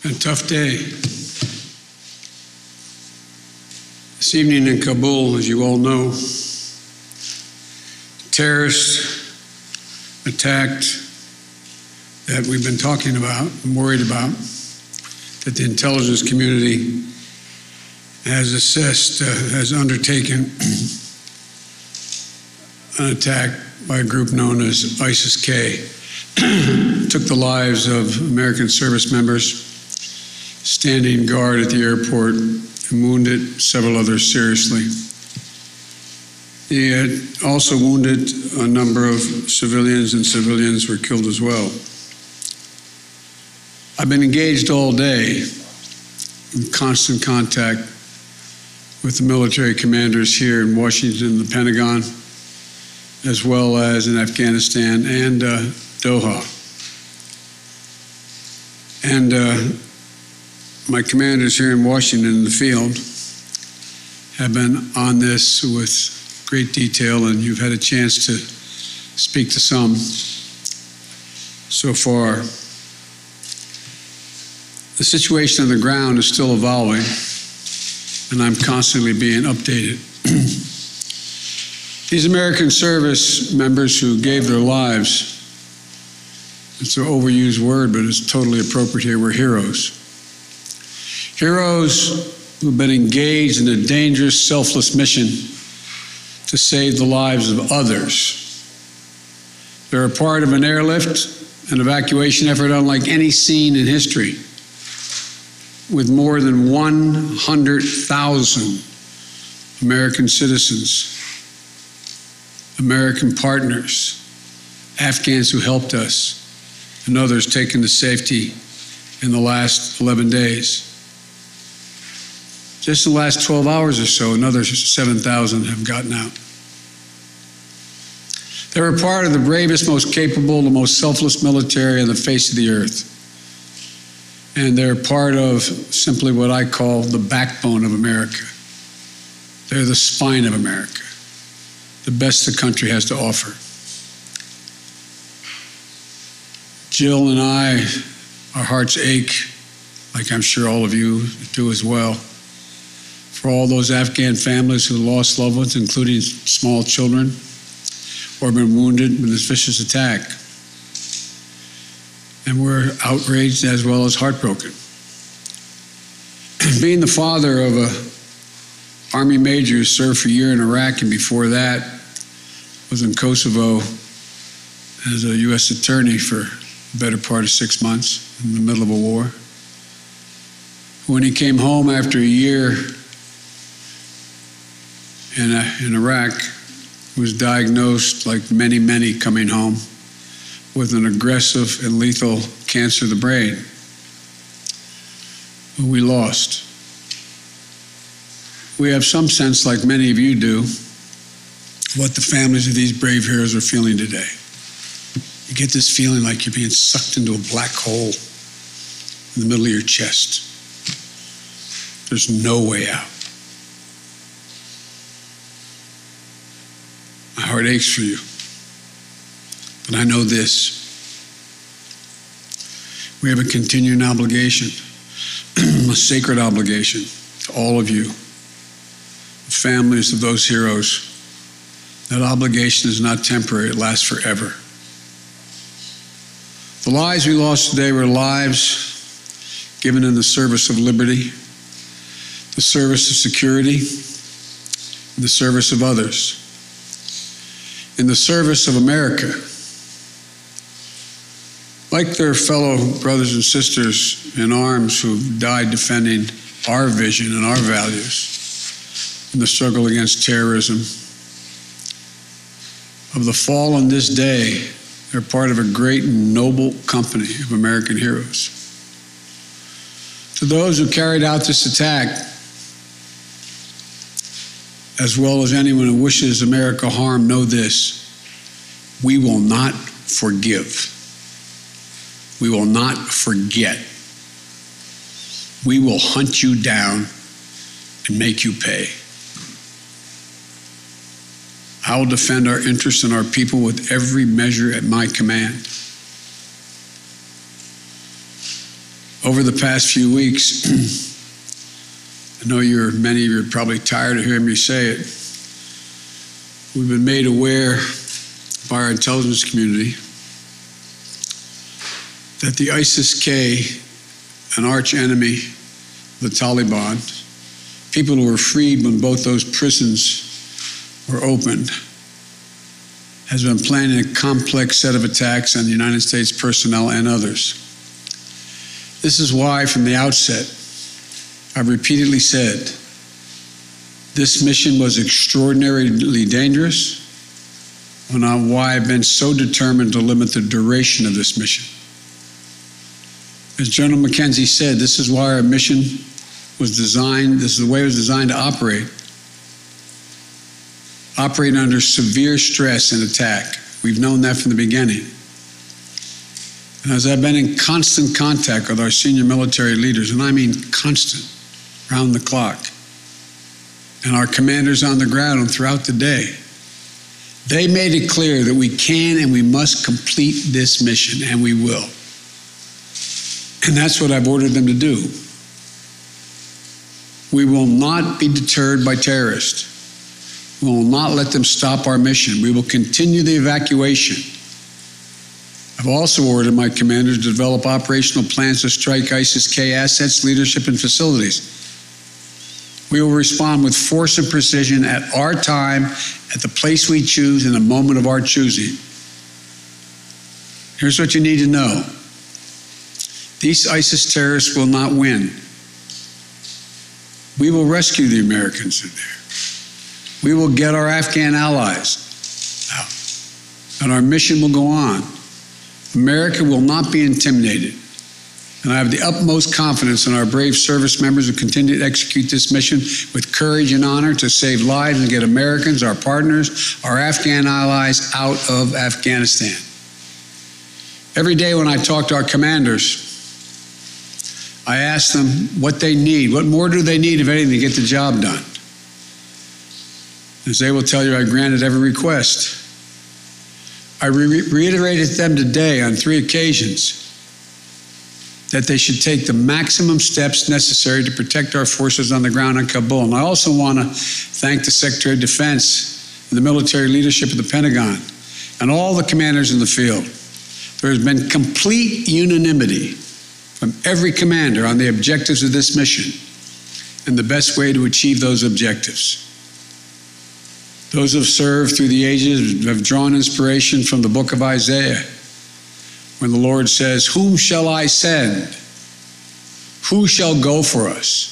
A tough day. This evening in Kabul, as you all know, terrorists attacked that we've been talking about and worried about, that the intelligence community has assessed, has undertaken an attack by a group known as ISIS-K. Took the lives of American service members standing guard at the airport and wounded several others seriously. He had also wounded a number of civilians, and civilians were killed as well. I've been engaged all day in constant contact with the military commanders here in Washington, the Pentagon, as well as in Afghanistan and Doha. And my commanders here in Washington in the field have been on this with great detail, and you've had a chance to speak to some so far. The situation on the ground is still evolving, and I'm constantly being updated. These American service members who gave their lives, it's an overused word, but it's totally appropriate here, were heroes. Heroes who've been engaged in a dangerous, selfless mission to save the lives of others. They're a part of an airlift, an evacuation effort unlike any seen in history, with more than 100,000 American citizens, American partners, Afghans who helped us, and others taken to safety in the last 11 days. Just in the last 12 hours or so, another 7,000 have gotten out. They were part of the bravest, most capable, the most selfless military on the face of the earth. And they're part of simply what I call the backbone of America. They're the spine of America, the best the country has to offer. Jill and I, our hearts ache, like I'm sure all of you do as well, for all those Afghan families who lost loved ones, including small children, or been wounded in this vicious attack. And we're outraged as well as heartbroken. Being the father of an Army major who served for a year in Iraq, and before that was in Kosovo as a U.S. attorney for the better part of 6 months in the middle of a war. When he came home after a year in Iraq, he was diagnosed, like many, many coming home, with an aggressive and lethal cancer of the brain, who we lost. We have some sense, like many of you do, what the families of these brave heroes are feeling today. You get this feeling like you're being sucked into a black hole in the middle of your chest. There's no way out. My heart aches for you. But I know this. We have a continuing obligation, a sacred obligation to all of you, the families of those heroes. That obligation is not temporary, it lasts forever. The lives we lost today were lives given in the service of liberty, the service of security, and the service of others, in the service of America. Like their fellow brothers and sisters in arms who died defending our vision and our values in the struggle against terrorism, of the fallen this day, they're part of a great and noble company of American heroes. To those who carried out this attack, as well as anyone who wishes America harm, know this: we will not forgive. We will not forget. We will hunt you down and make you pay. I will defend our interests and our people with every measure at my command. Over the past few weeks, I know many of you are probably tired of hearing me say it. We've been made aware by our intelligence community that the ISIS-K, an arch enemy, the Taliban, people who were freed when both those prisons were opened, has been planning a complex set of attacks on the United States personnel and others. This is why, from the outset, I've repeatedly said this mission was extraordinarily dangerous, and why I've been so determined to limit the duration of this mission. As General McKenzie said, this is why our mission was designed, this is the way it was designed to operate under severe stress and attack. We've known that from the beginning. And as I've been in constant contact with our senior military leaders, and I mean constant, round the clock, and our commanders on the ground and throughout the day, they made it clear that we can and we must complete this mission, and we will. And that's what I've ordered them to do. We will not be deterred by terrorists. We will not let them stop our mission. We will continue the evacuation. I've also ordered my commanders to develop operational plans to strike ISIS-K assets, leadership, and facilities. We will respond with force and precision at our time, at the place we choose, in the moment of our choosing. Here's what you need to know. These ISIS terrorists will not win. We will rescue the Americans in there. We will get our Afghan allies out, and our mission will go on. America will not be intimidated, and I have the utmost confidence in our brave service members who continue to execute this mission with courage and honor to save lives and get Americans, our partners, our Afghan allies out of Afghanistan. Every day when I talk to our commanders, I ask them what they need. What more do they need, if anything, to get the job done? As they will tell you, I granted every request. I reiterated to them today on 3 occasions that they should take the maximum steps necessary to protect our forces on the ground in Kabul. And I also want to thank the Secretary of Defense and the military leadership of the Pentagon and all the commanders in the field. There has been complete unanimity from every commander on the objectives of this mission and the best way to achieve those objectives. Those who have served through the ages have drawn inspiration from the book of Isaiah, when the Lord says, "Whom shall I send? Who shall go for us?"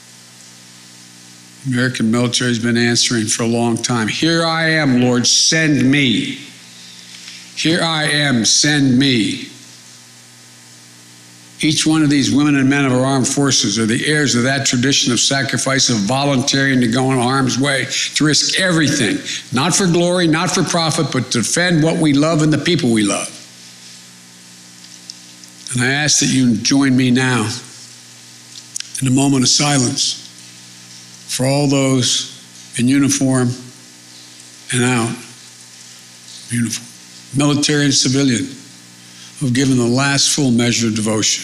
The American military has been answering for a long time. "Here I am, Lord, send me. Here I am, send me." Each one of these women and men of our armed forces are the heirs of that tradition of sacrifice, of volunteering to go in harm's way, to risk everything, not for glory, not for profit, but to defend what we love and the people we love. And I ask that you join me now in a moment of silence for all those in uniform and out, uniform, military and civilian, who have given the last full measure of devotion.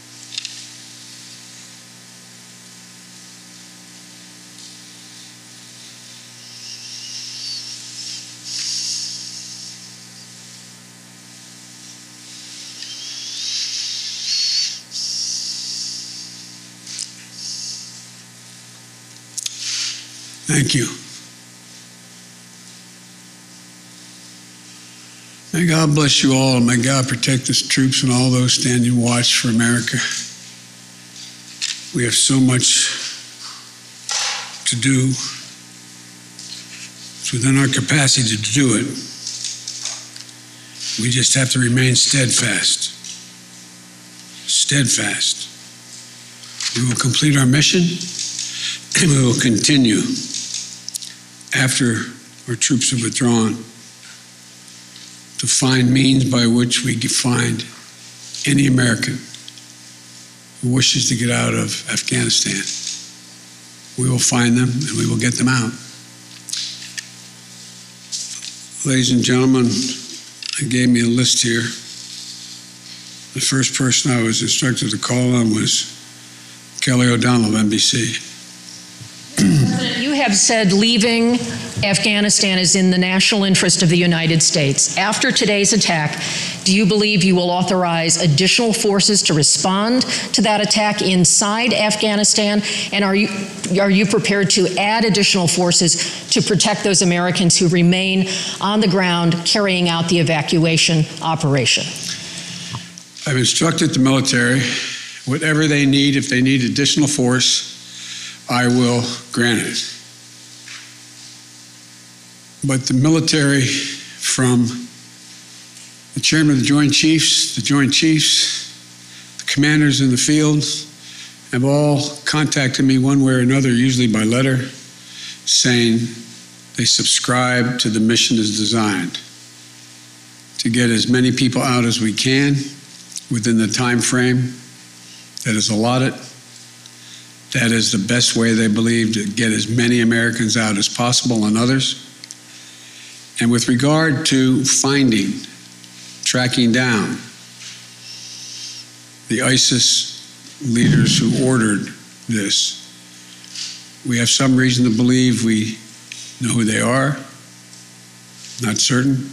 Thank you. May God bless you all, and may God protect the troops and all those standing watch for America. We have so much to do. It's within our capacity to do it. We just have to remain steadfast. Steadfast. We will complete our mission, and we will continue after our troops have withdrawn to find means by which we can find any American who wishes to get out of Afghanistan. We will find them and we will get them out. Ladies and gentlemen, I gave me a list here. the first person I was instructed to call on was Kelly O'Donnell of NBC. You have said leaving Afghanistan is in the national interest of the United States. After today's attack, do you believe you will authorize additional forces to respond to that attack inside Afghanistan? And are you prepared to add additional forces to protect those Americans who remain on the ground carrying out the evacuation operation? I've instructed the military, whatever they need, if they need additional force, I will grant it. But the military, from the chairman of the Joint Chiefs, the commanders in the field, have all contacted me one way or another, usually by letter, saying they subscribe to the mission as designed to get as many people out as we can within the time frame that is allotted. That is the best way, they believe, to get as many Americans out as possible and others. And with regard to finding, tracking down the ISIS leaders who ordered this, we have some reason to believe we know who they are, not certain,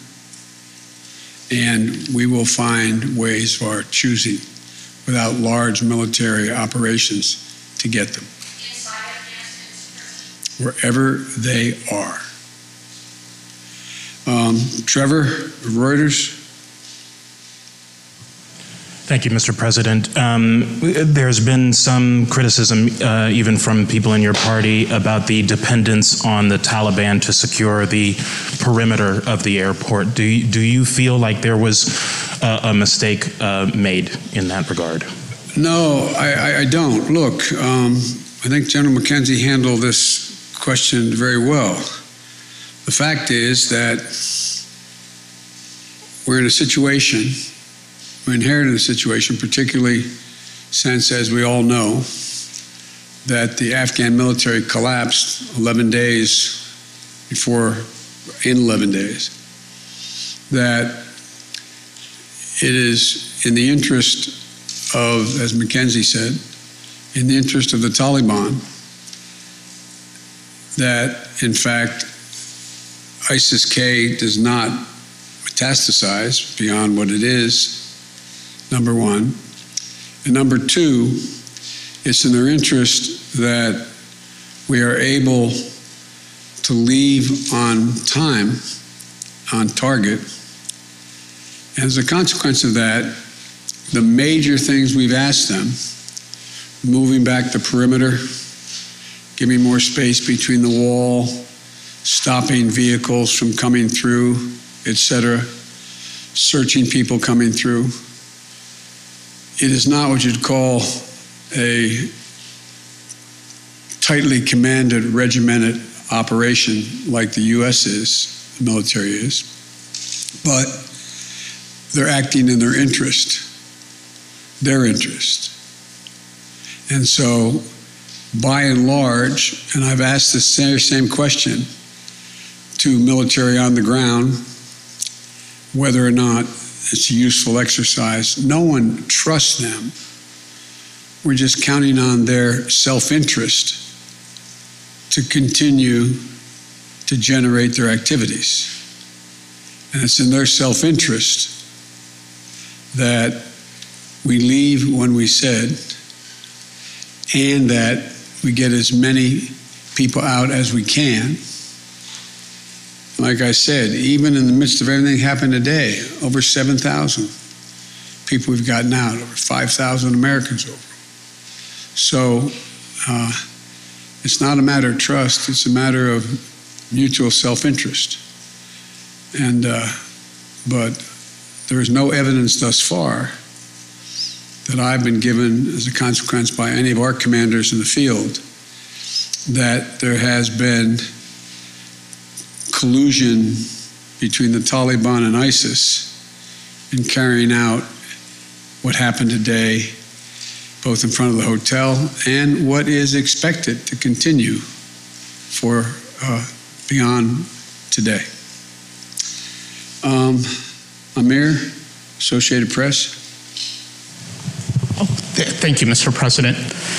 and we will find ways for our choosing without large military operations to get them wherever they are. Trevor, Reuters. Thank you, Mr. President. There's been some criticism, even from people in your party, about the dependence on the Taliban to secure the perimeter of the airport. Do you feel like there was a mistake made in that regard? No, I don't. Look, I think General McKenzie handled this question very well. The fact is that we're in a situation, we inherited a situation, particularly since, as we all know, that the Afghan military collapsed 11 days before, in 11 days, that it is in the interest of, as McKenzie said, in the interest of the Taliban, that in fact ISIS-K does not metastasize beyond what it is, number one. And number two, it's in their interest that we are able to leave on time, on target. And as a consequence of that, the major things we've asked them, moving back the perimeter, giving more space between the wall, stopping vehicles from coming through, etc., searching people coming through. It is not what you'd call a tightly commanded, regimented operation like the U.S. is, the military is, but they're acting in their interest. And so, by and large, and I've asked the same question to military on the ground, whether or not it's a useful exercise, no one trusts them. We're just counting on their self-interest to continue to generate their activities. And it's in their self-interest that we leave when we said, and that we get as many people out as we can. Like I said, even in the midst of everything happened today, over 7,000 people we've gotten out, over 5,000 Americans over. So it's not a matter of trust, it's a matter of mutual self-interest. And but there is no evidence thus far that I've been given as a consequence by any of our commanders in the field that there has been collusion between the Taliban and ISIS in carrying out what happened today, both in front of the hotel and what is expected to continue for beyond today. Amir, Associated Press. Thank you, Mr. President.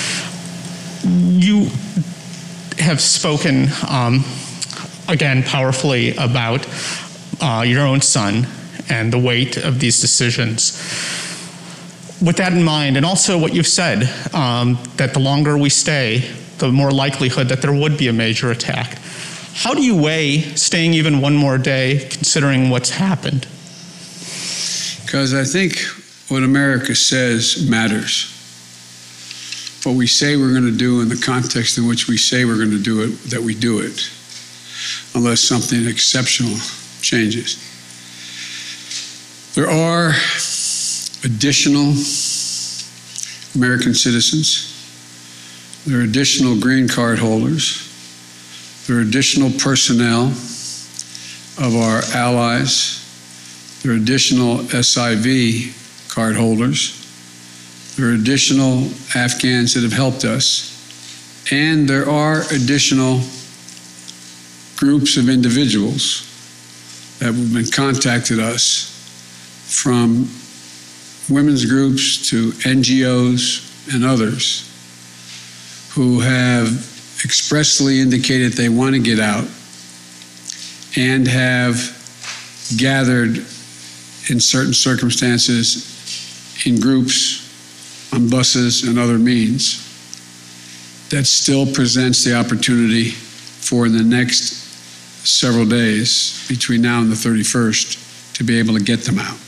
You have spoken, again, powerfully about your own son and the weight of these decisions. With that in mind, and also what you've said, that the longer we stay, the more likelihood that there would be a major attack. How do you weigh staying even one more day, considering what's happened? Because I think what America says matters. What we say we're going to do in the context in which we say we're going to do it, that we do it, unless something exceptional changes. There are additional American citizens. There are additional green card holders. There are additional personnel of our allies. There are additional SIV card holders. There are additional Afghans that have helped us. And there are additional groups of individuals that have been contacted us, from women's groups to NGOs and others, who have expressly indicated they want to get out and have gathered in certain circumstances in groups, on buses and other means. That still presents the opportunity for the next several days between now and the 31st to be able to get them out.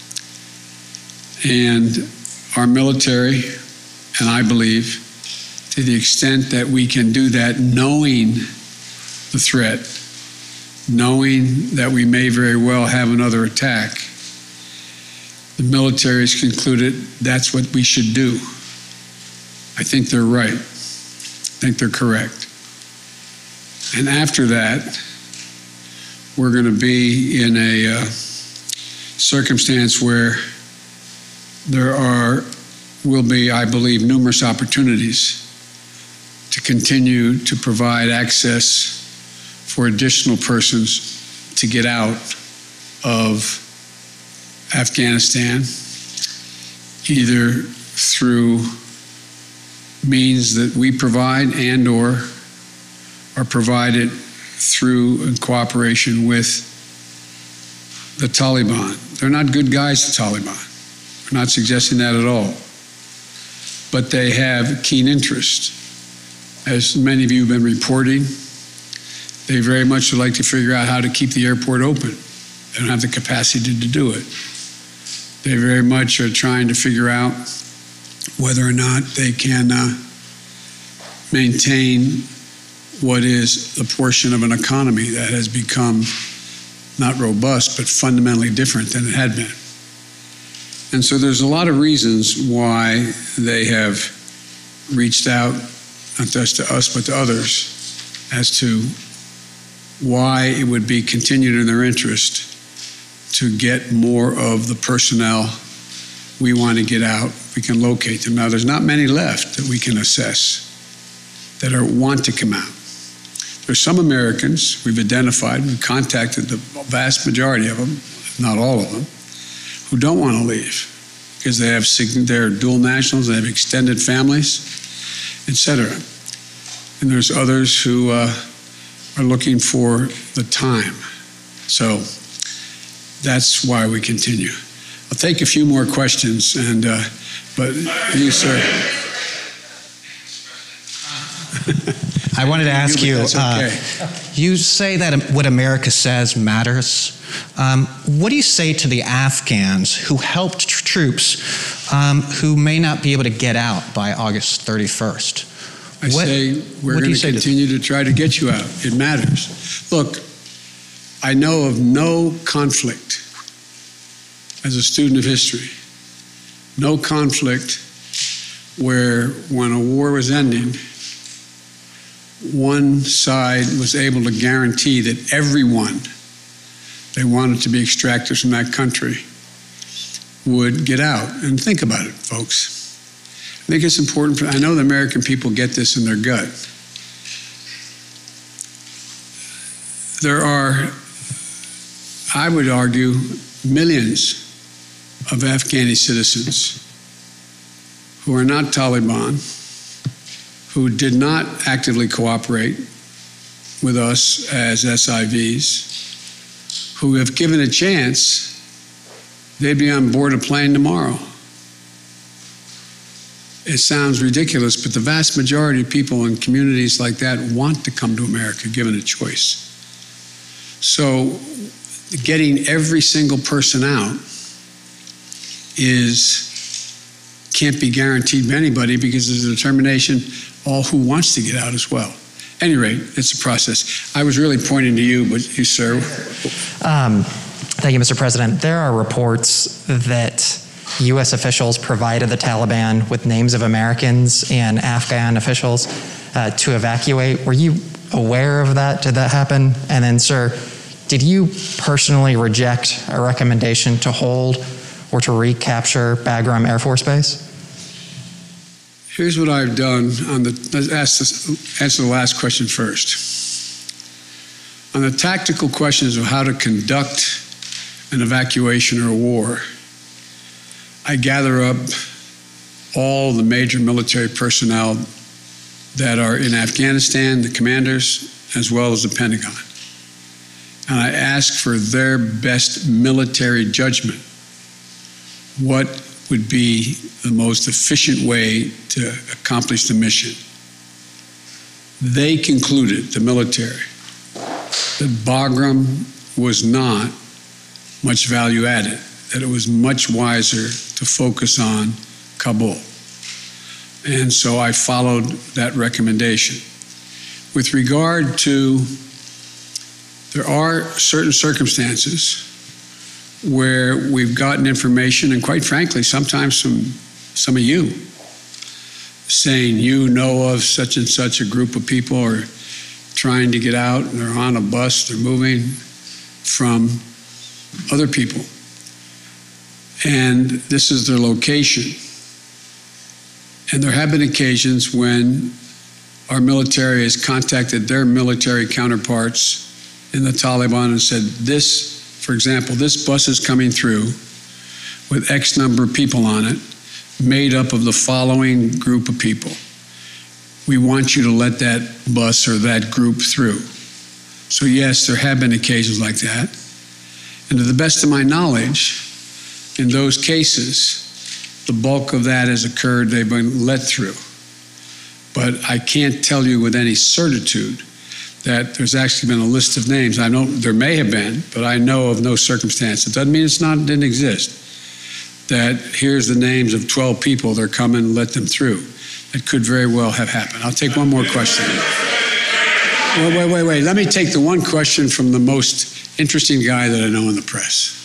And our military, and I believe, to the extent that we can do that, knowing the threat, knowing that we may very well have another attack, the military has concluded that's what we should do. I think they're right. I think they're correct. And after that, we're going to be in a circumstance where there will be, I believe, numerous opportunities to continue to provide access for additional persons to get out of Afghanistan, either through means that we provide and or are provided through in cooperation with the Taliban. They're not good guys, the Taliban. We're not suggesting that at all. But they have keen interest. As many of you have been reporting, they very much would like to figure out how to keep the airport open. They don't have the capacity to do it. They very much are trying to figure out whether or not they can maintain what is the portion of an economy that has become not robust, but fundamentally different than it had been. And so there's a lot of reasons why they have reached out, not just to us, but to others, as to why it would be continued in their interest to get more of the personnel we want to get out. We can locate them. Now, there's not many left that we can assess that want to come out. There's some Americans we've identified, we've contacted the vast majority of them, not all of them, who don't want to leave because they're dual nationals, they have extended families, etc. And there's others who are looking for the time. So that's why we continue. I'll take a few more questions, but you, sir. I wanted to ask you, okay. You say that what America says matters. What do you say to the Afghans who helped troops who may not be able to get out by August 31st? I say we're going to continue to try to get you out. It matters. Look, I know of no conflict, as a student of history, no conflict where when a war was ending, one side was able to guarantee that everyone they wanted to be extracted from that country would get out. And think about it, folks. I think it's important. I know the American people get this in their gut. There are, I would argue, millions of Afghani citizens who are not Taliban, who did not actively cooperate with us as SIVs, who, if given a chance, they'd be on board a plane tomorrow. It sounds ridiculous, but the vast majority of people in communities like that want to come to America, given a choice. So getting every single person out can't be guaranteed by anybody, because there's a determination all who wants to get out as well. At any rate, it's a process. I was really pointing to you, but you, sir. Thank you, Mr. President. There are reports that U.S. officials provided the Taliban with names of Americans and Afghan officials to evacuate. Were you aware of that? Did that happen? And then, sir, did you personally reject a recommendation to hold or to recapture Bagram Air Force Base? Here's what I've done let's answer the last question first. On the tactical questions of how to conduct an evacuation or a war, I gather up all the major military personnel that are in Afghanistan, the commanders, as well as the Pentagon. And I ask for their best military judgment. What would be the most efficient way to accomplish the mission? They concluded, the military, that Bagram was not much value added, that it was much wiser to focus on Kabul. And so I followed that recommendation. With regard to, there are certain circumstances where we've gotten information, and quite frankly, sometimes from some of you, saying you know of such and such a group of people are trying to get out, and they're on a bus, they're moving from other people. And this is their location. And there have been occasions when our military has contacted their military counterparts in the Taliban and said, this, for example, this bus is coming through with X number of people on it, made up of the following group of people. We want you to let that bus or that group through. So yes, there have been occasions like that. And to the best of my knowledge, in those cases, the bulk of that has occurred, they've been let through. But I can't tell you with any certitude that there's actually been a list of names. I know there may have been, but I know of no circumstance. It doesn't mean it didn't exist. That here's the names of 12 people, they're coming, let them through. It could very well have happened. I'll take one more question. Wait. Let me take the one question from the most interesting guy that I know in the press.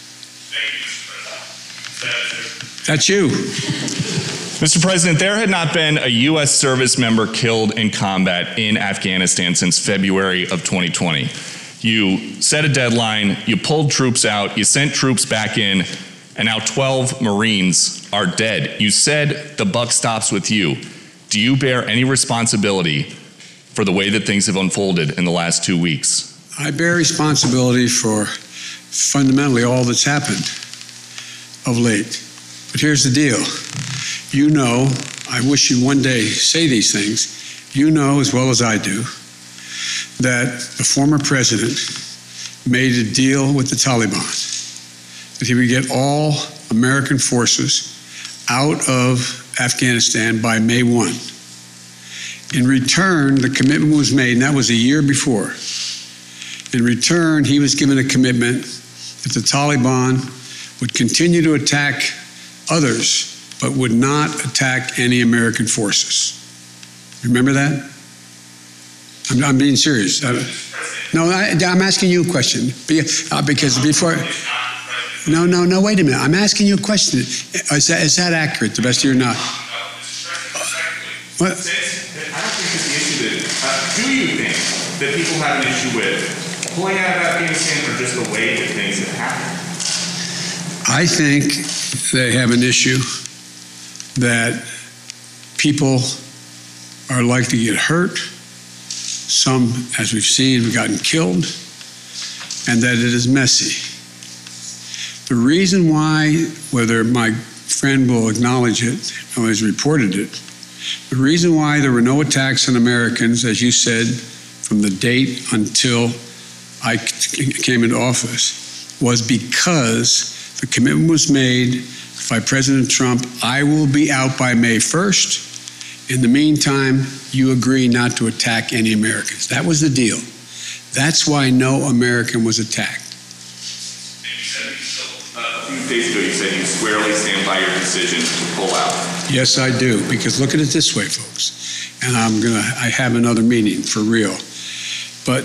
That's you. Mr. President, there had not been a U.S. service member killed in combat in Afghanistan since February of 2020. You set a deadline, you pulled troops out, you sent troops back in, and now 12 Marines are dead. You said the buck stops with you. Do you bear any responsibility for the way that things have unfolded in the last 2 weeks? I bear responsibility for fundamentally all that's happened of late. But here's the deal. You know, I wish you'd one day say these things. You know as well as I do that the former president made a deal with the Taliban that he would get all American forces out of Afghanistan by May 1. In return, the commitment was made, and that was a year before. In return, he was given a commitment that the Taliban would continue to attack others, but would not attack any American forces. Remember that? I'm being serious. No, I'm asking you a question. Because before... No, wait a minute. I'm asking you a question. Is that accurate, to the best of your knowledge? What? I don't think it's the issue that... do you think that people have an issue with pulling out of Afghanistan or just the way that things have happened? I think they have an issue that people are likely to get hurt. Some, as we've seen, have gotten killed, and that it is messy. The reason why, whether my friend will acknowledge it, or has reported it. The reason why there were no attacks on Americans, as you said, from the date until I came into office, was because the commitment was made by President Trump, I will be out by May 1st. In the meantime, you agree not to attack any Americans. That was the deal. That's why no American was attacked. A few days ago, you said you squarely stand by your decision to pull out. Yes, I do, because look at it this way, folks, and I have another meeting for real. But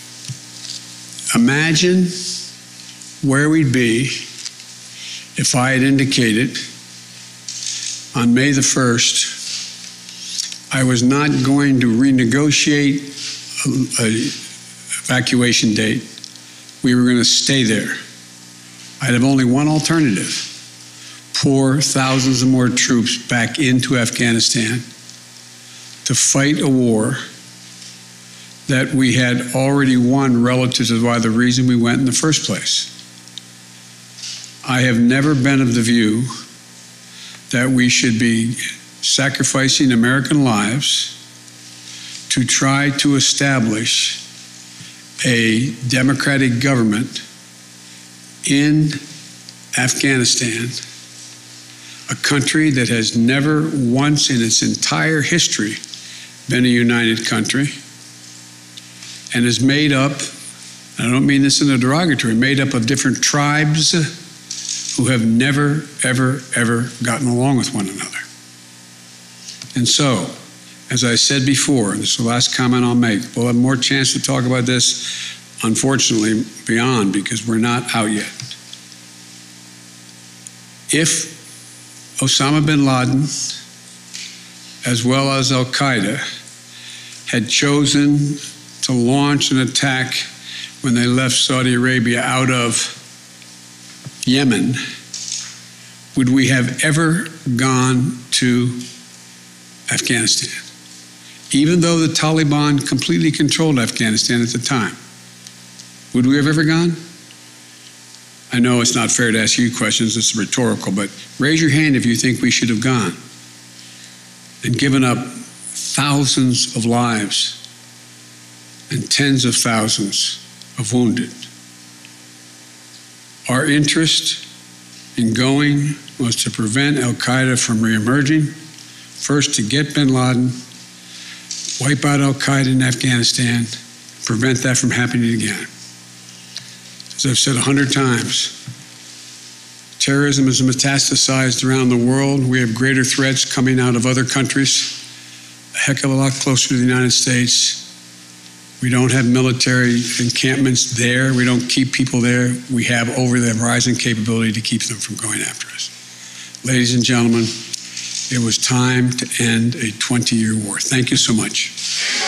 imagine where we'd be if I had indicated on May the 1st I was not going to renegotiate an evacuation date. We were going to stay there. I'd have only one alternative: pour thousands of more troops back into Afghanistan to fight a war that we had already won relative to why the reason we went in the first place. I have never been of the view that we should be sacrificing American lives to try to establish a democratic government in Afghanistan, a country that has never once in its entire history been a united country and is made up, and I don't mean this in a derogatory, made up of different tribes who have never, ever, ever gotten along with one another. And so, as I said before, and this is the last comment I'll make, we'll have more chance to talk about this, unfortunately, beyond, because we're not out yet. If Osama bin Laden, as well as Al-Qaeda, had chosen to launch an attack when they left Saudi Arabia out of Yemen, would we have ever gone to Afghanistan? Even though the Taliban completely controlled Afghanistan at the time, would we have ever gone? I know it's not fair to ask you questions, it's rhetorical, but raise your hand if you think we should have gone and given up thousands of lives and tens of thousands of wounded. Our interest in going was to prevent Al-Qaeda from reemerging, first to get bin Laden, wipe out Al-Qaeda in Afghanistan, prevent that from happening again. As I've said 100 times, terrorism is metastasized around the world. We have greater threats coming out of other countries, a heck of a lot closer to the United States. We don't have military encampments there. We don't keep people there. We have over the horizon capability to keep them from going after us. Ladies and gentlemen, it was time to end a 20-year war. Thank you so much.